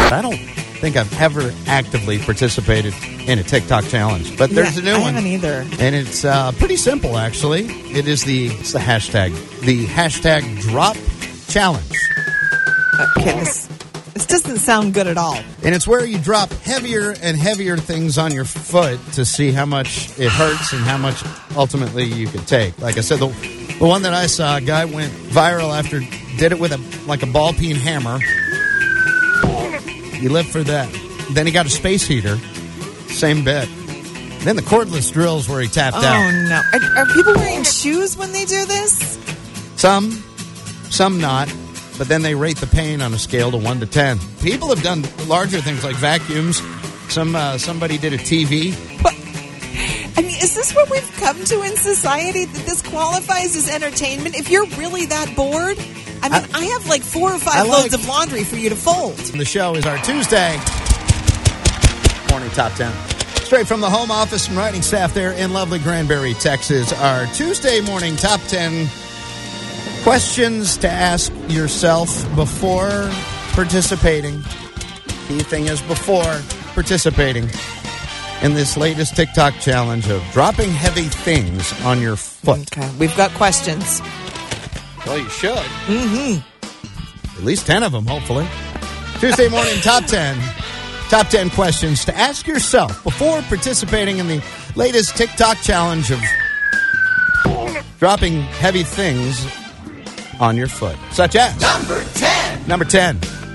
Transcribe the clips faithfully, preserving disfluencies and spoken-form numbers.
I don't think I've ever actively participated in a TikTok challenge, but there's yeah, a new I one. I haven't either. And it's uh, pretty simple, actually. It is the, it's the hashtag, the hashtag drop challenge. Okay, this, this doesn't sound good at all. And it's where you drop heavier and heavier things on your foot to see how much it hurts and how much ultimately you can take. Like I said, the, the one that I saw, a guy went viral after, did it with a like a ball peen hammer. He lived for that. Then he got a space heater. Same bit. Then the cordless drills where he tapped oh, out. Oh, no. Are, are people wearing shoes when they do this? Some, some not. But then they rate the pain on a scale to one to ten. People have done larger things like vacuums. Some uh, Somebody did a T V. But, I mean, is this what we've come to in society, that this qualifies as entertainment? If you're really that bored, I mean, I, I have like four or five like, loads of laundry for you to fold. The show is our Tuesday morning top ten. Straight from the home office and writing staff there in lovely Granbury, Texas. Our Tuesday morning top ten questions to ask yourself before participating. Key thing is before participating in this latest TikTok challenge of dropping heavy things on your foot. Okay, we've got questions. Well, you should. Mm-hmm. At least ten of them, hopefully. Tuesday morning top ten. Top ten questions to ask yourself before participating in the latest TikTok challenge of dropping heavy things on your foot. Such as... Number ten. Number ten.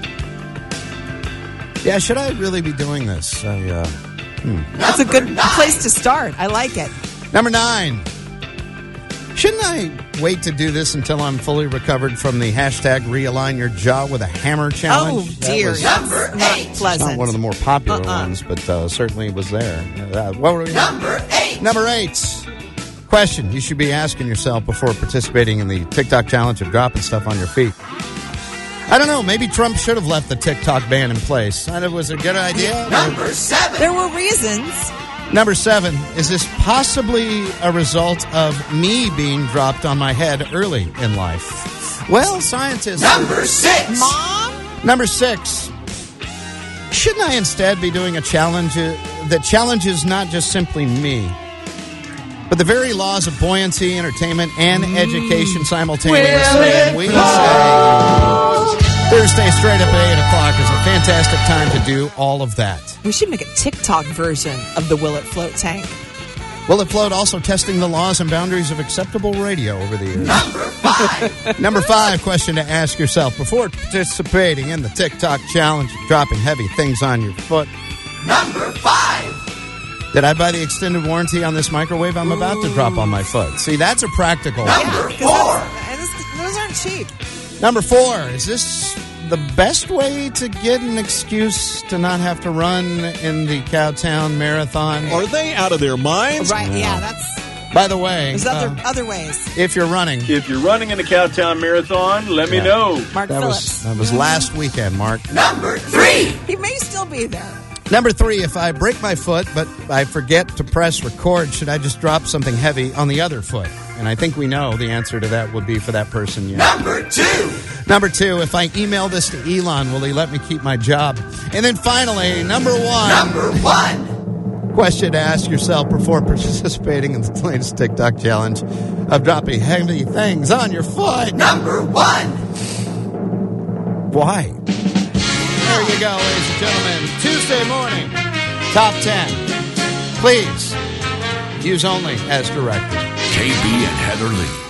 Yeah, should I really be doing this? I, uh, hmm. That's a good nine. place to start. I like it. Number nine. Shouldn't I wait to do this until I'm fully recovered from the hashtag realign your jaw with a hammer challenge? Oh, dear. Was, Number eight. Not pleasant. Not one of the more popular uh-uh. ones, but uh, certainly was there. Uh, what were we? Number eight. Number eight. Question you should be asking yourself before participating in the TikTok challenge of dropping stuff on your feet. I don't know. Maybe Trump should have left the TikTok ban in place. I don't know, was it a good idea? Number seven. There were reasons. Number seven. Is this possibly a result of me being dropped on my head early in life? Well, scientists... Number six. Mom? Number six. Shouldn't I instead be doing a challenge that challenges not just simply me, but the very laws of buoyancy, entertainment, and mm. education simultaneously? And we say Thursday straight up at eight o'clock is a fantastic time to do all of that. We should make a TikTok version of the Will It Float tank. Will It Float also testing the laws and boundaries of acceptable radio over the years. Number five. Number five question to ask yourself before participating in the TikTok challenge of dropping heavy things on your foot. Number five. Did I buy the extended warranty on this microwave I'm about to drop on my foot? See, that's a practical. Number Yeah, four. and this, those aren't cheap. Number four, is this the best way to get an excuse to not have to run in the Cowtown Marathon? Are they out of their minds? Right, yeah, that's... By the way, There's other, uh, other ways. if you're running, If you're running in the Cowtown Marathon, let me Yeah. know. Mark that Phillips. was that was last weekend, Mark. Number three. He may still be there. Number three, if I break my foot but I forget to press record, should I just drop something heavy on the other foot? And I think we know the answer to that would be for that person, yeah. Number two. Number two, if I email this to Elon, will he let me keep my job? And then finally, number one. Number one. Question to ask yourself before participating in the latest TikTok challenge of dropping heavy things on your foot. Number one. Why? There you go, ladies and gentlemen. Tuesday morning, top ten. Please, use only as directed. J B and Heather Lee.